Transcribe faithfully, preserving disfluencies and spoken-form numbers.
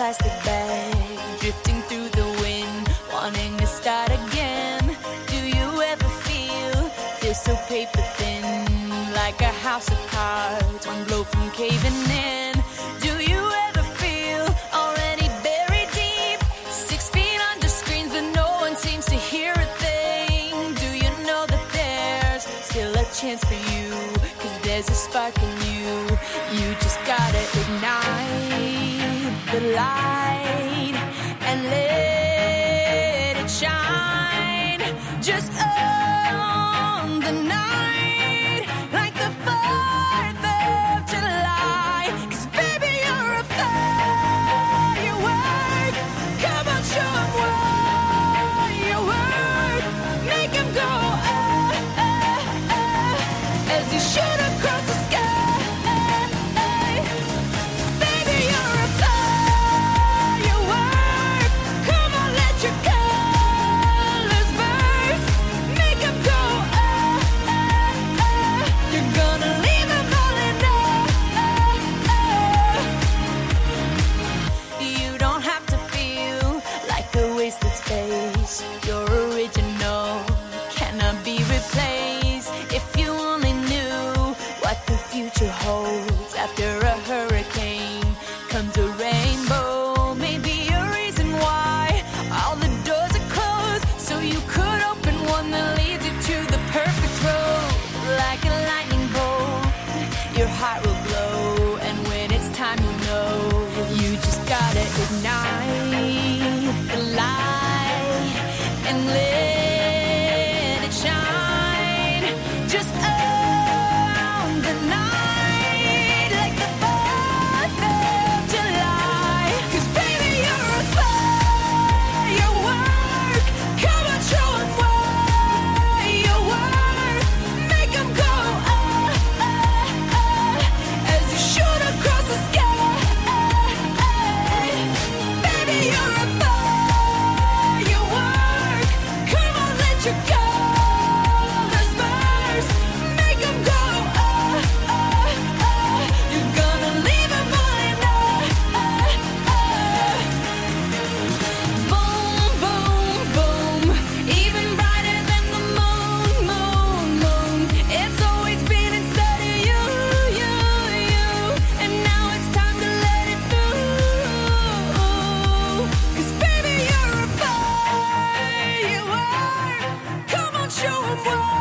plastic bag, drifting through the wind, wanting to start again. Do you ever feel, feel so paper thin, like a house of cards, one blow from caving in? Do you ever feel already buried deep, six feet under screens but no one seems to hear a thing? Do you know that there's still a chance for you, cause there's a spark in you. You just gotta ignite the light and let it shine. Just own the night like the fourth of July. Cause baby, you're a firework. Come on, show 'em what you work. Make 'em go ah, ah, ah, as you shoot across the sky. Your original cannot be replaced. If you only knew what the future holds, after a hurricane comes a rainbow. Maybe a reason why all the doors are closed, so you could open one that leads you to the perfect road. Like a lightning bolt, your heart will glow, and when it's time, you know you just gotta ignite the light and let it shine. Just own the night like the fourth of July. Cause baby, you're a firework. Come on, show 'em what you work. Make 'em go ah, ah, ah, as you shoot across the sky. Baby, you're a your colors burst, make 'em go ah, ah, ah. You're gonna leave 'em all in ah, ah, ah. Boom, boom, boom, even brighter than the moon, moon, moon. It's always been inside of you, you, you, and now it's time to let it through. Cause baby, you're a firework. Show 'em what